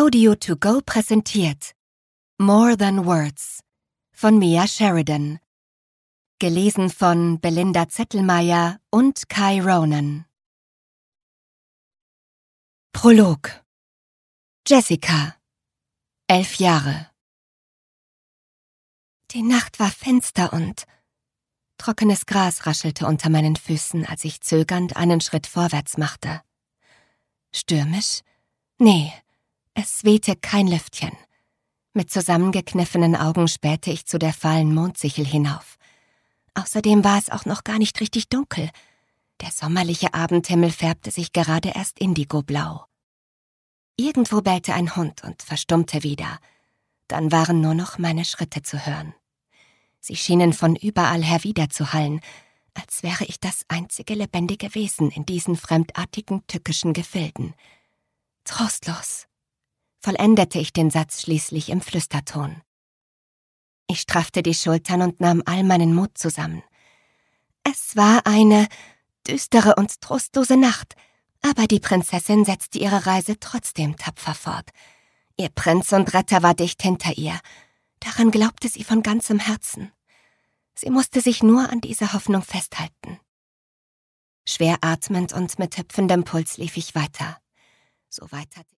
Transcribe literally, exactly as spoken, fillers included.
Audio to go präsentiert More Than Words von Mia Sheridan. Gelesen von Belinda Zettelmeier und Kai Ronan. Prolog. Jessica, elf Jahre. Die Nacht war finster und trockenes Gras raschelte unter meinen Füßen, als ich zögernd einen Schritt vorwärts machte. Stürmisch? Nee, es wehte kein Lüftchen. Mit zusammengekniffenen Augen spähte ich zu der fahlen Mondsichel hinauf. Außerdem war es auch noch gar nicht richtig dunkel. Der sommerliche Abendhimmel färbte sich gerade erst indigoblau. Irgendwo bellte ein Hund und verstummte wieder. Dann waren nur noch meine Schritte zu hören. Sie schienen von überall her widerzuhallen, als wäre ich das einzige lebendige Wesen in diesen fremdartigen, tückischen Gefilden. Trostlos, vollendete ich den Satz schließlich im Flüsterton. Ich straffte die Schultern und nahm all meinen Mut zusammen. Es war eine düstere und trostlose Nacht, aber die Prinzessin setzte ihre Reise trotzdem tapfer fort. Ihr Prinz und Retter war dicht hinter ihr. Daran glaubte sie von ganzem Herzen. Sie musste sich nur an dieser Hoffnung festhalten. Schwer atmend und mit hüpfendem Puls lief ich weiter. So weit hatte